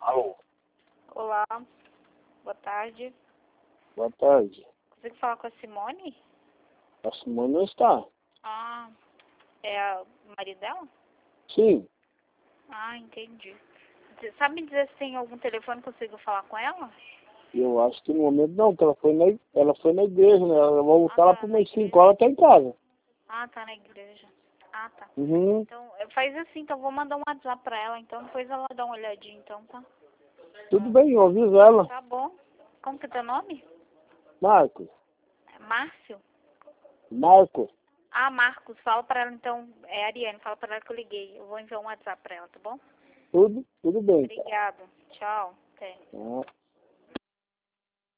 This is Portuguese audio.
Alô, Olá, boa tarde. boa tarde. Consigo falar com a Simone? A Simone não está? Ah, é o marido dela? Sim, Ah, entendi. Você sabe me dizer se tem algum telefone que eu consigo falar com ela? eu acho que no momento não, que ela foi na igreja, né? Ela vai voltar lá Tá por na umas igreja. 5 horas, tá em casa. Ah, tá na igreja. Ah, tá. Uhum, Então, faz assim, então eu vou mandar um WhatsApp pra ela, então depois ela dá uma olhadinha, então, tá? tudo bem, eu aviso ela. Tá bom. Como que é teu nome? Marcos, É Márcio? Marcos, Ah, Marcos, fala pra ela então, é Ariane, fala pra ela que eu liguei. Eu vou enviar um WhatsApp pra ela, tá bom? tudo bem, tá? Obrigada. Tchau. Até. Tá.